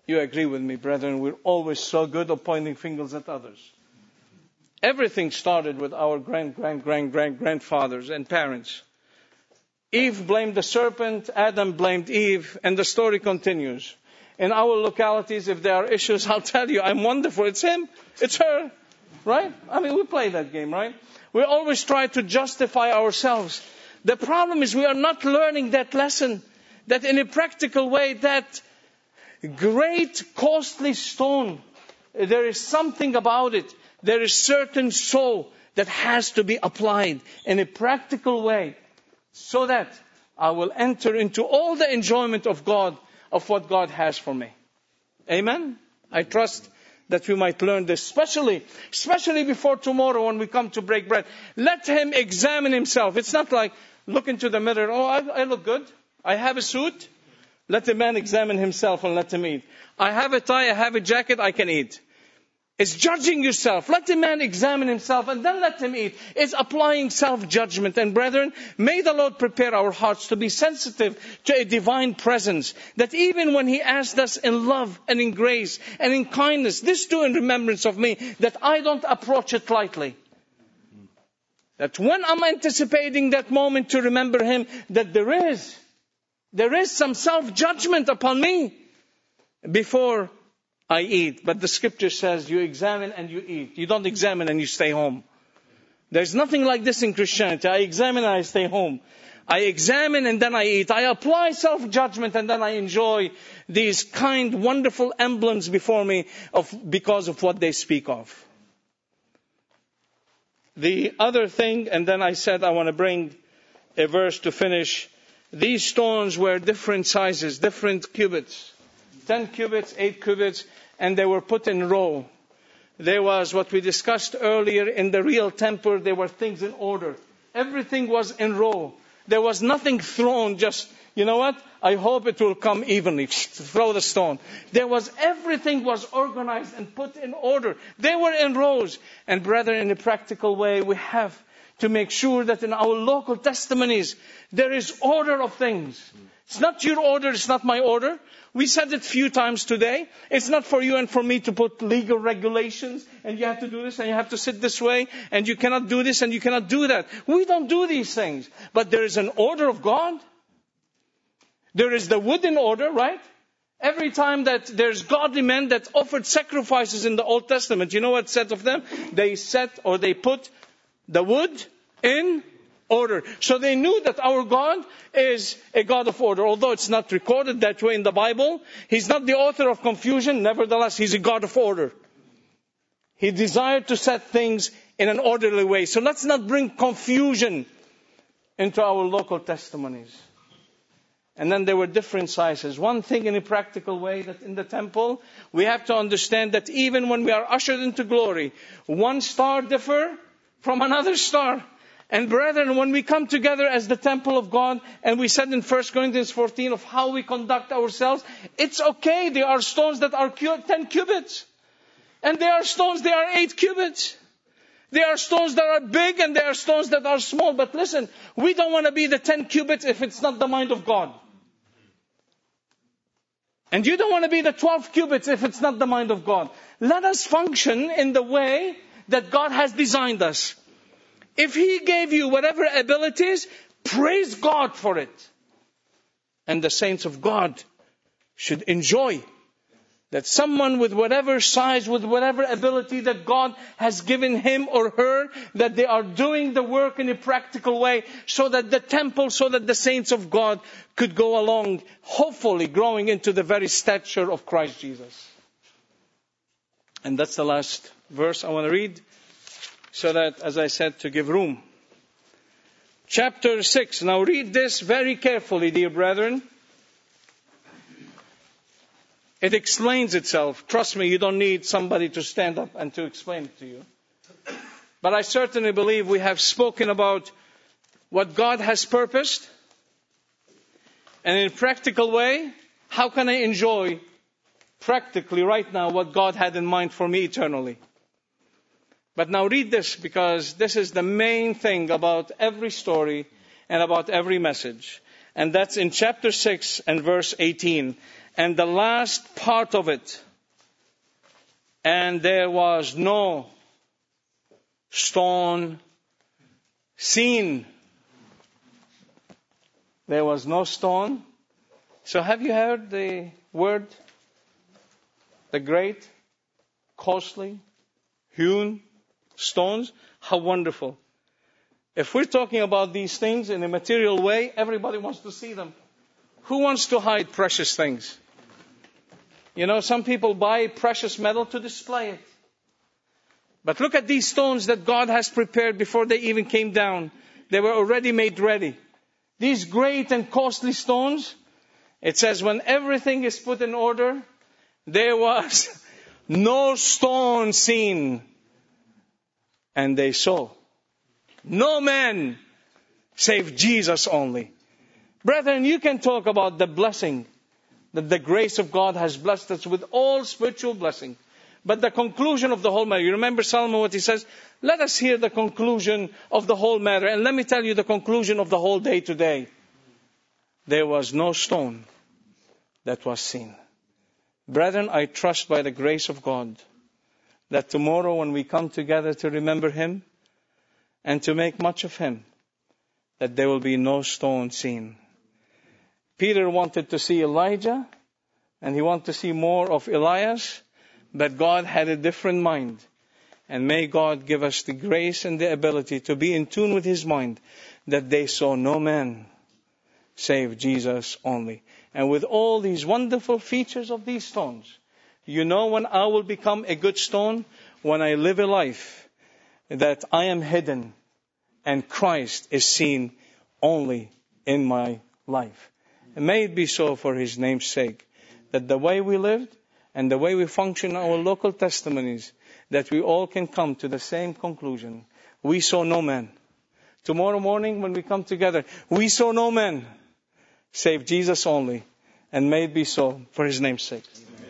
You agree with me, brethren, we're always so good at pointing fingers at others. Everything started with our grandfathers and parents. Eve blamed the serpent, Adam blamed Eve, and the story continues. In our localities, if there are issues, I'll tell you, I'm wonderful. It's him, it's her, right? I mean, we play that game, right? We always try to justify ourselves. The problem is we are not learning that lesson, that in a practical way, that great costly stone, there is something about it. There is certain soul that has to be applied in a practical way so that I will enter into all the enjoyment of God, of what God has for me. Amen? I trust that we might learn this, especially before tomorrow when we come to break bread. Let him examine himself. It's not like look into the mirror, oh, I look good. I have a suit. Let the man examine himself and let him eat. I have a tie, I have a jacket, I can eat. It's judging yourself. Let the man examine himself and then let him eat. It's applying self-judgment. And brethren, may the Lord prepare our hearts to be sensitive to a divine presence. That even when He asked us in love and in grace and in kindness, this do in remembrance of me, that I don't approach it lightly. That when I'm anticipating that moment to remember Him, that there is some self-judgment upon me before I eat. But the scripture says you examine and you eat. You don't examine and you stay home. There's nothing like this in Christianity. I examine and I stay home. I examine and then I eat. I apply self-judgment and then I enjoy these kind, wonderful emblems before me because of what they speak of. The other thing, and then I said I want to bring a verse to finish. These stones were different sizes, different cubits. 10 cubits, 8 cubits, and they were put in row. There was what we discussed earlier in the real temple, there were things in order. Everything was in row. There was nothing thrown just, you know what? I hope it will come evenly. Throw the stone. Everything was organized and put in order. They were in rows. And brethren, in a practical way, we have to make sure that in our local testimonies, there is order of things. It's not your order, it's not my order. We said it a few times today. It's not for you and for me to put legal regulations and you have to do this and you have to sit this way and you cannot do this and you cannot do that. We don't do these things. But there is an order of God. There is the wood in order, right? Every time that there's godly men that offered sacrifices in the Old Testament, you know what said of them? They put the wood in order. So they knew that our God is a God of order. Although it's not recorded that way in the Bible, He's not the author of confusion. Nevertheless, He's a God of order. He desired to set things in an orderly way. So let's not bring confusion into our local testimonies. And then there were different sizes. One thing in a practical way, that in the temple, we have to understand that even when we are ushered into glory, one star differ from another star. And brethren, when we come together as the temple of God, and we said in 1 Corinthians 14 of how we conduct ourselves, it's okay. There are stones that are 10 cubits. And there are stones that are 8 cubits. There are stones that are big and there are stones that are small. But listen, we don't want to be the 10 cubits if it's not the mind of God. And you don't want to be the 12 cubits if it's not the mind of God. Let us function in the way that God has designed us. If He gave you whatever abilities, praise God for it. And the saints of God should enjoy that someone with whatever size, with whatever ability that God has given him or her, that they are doing the work in a practical way so that the temple, so that the saints of God could go along, hopefully growing into the very stature of Christ Jesus. And that's the last verse I want to read, so that, as I said, to give room. Chapter 6. Now read this very carefully, dear brethren. It explains itself. Trust me, you don't need somebody to stand up and to explain it to you. But I certainly believe we have spoken about what God has purposed. And in a practical way, how can I enjoy practically right now what God had in mind for me eternally? But now read this, because this is the main thing about every story and about every message. And that's in chapter 6 and verse 18. and the last part of it. And there was no stone seen. There was no stone. So have you heard the word? The great, costly, hewn stones? How wonderful. If we're talking about these things in a material way, everybody wants to see them. Who wants to hide precious things? You know, some people buy precious metal to display it. But look at these stones that God has prepared before they even came down. They were already made ready. These great and costly stones, it says when everything is put in order, there was no stone seen. And they saw no man save Jesus only. Brethren, you can talk about the blessing that the grace of God has blessed us with all spiritual blessing. But the conclusion of the whole matter, you remember Solomon what he says? Let us hear the conclusion of the whole matter. And let me tell you the conclusion of the whole day today. There was no stone that was seen. Brethren, I trust by the grace of God that tomorrow when we come together to remember Him and to make much of Him, that there will be no stone seen. Peter wanted to see Elijah and he wanted to see more of Elias, but God had a different mind. And may God give us the grace and the ability to be in tune with His mind, that they saw no man save Jesus only. And with all these wonderful features of these stones, you know when I will become a good stone? When I live a life that I am hidden and Christ is seen only in my life. And may it be so for His name's sake, that the way we lived and the way we function in our local testimonies, that we all can come to the same conclusion. We saw no man. Tomorrow morning when we come together, we saw no man save Jesus only. And may it be so for His name's sake.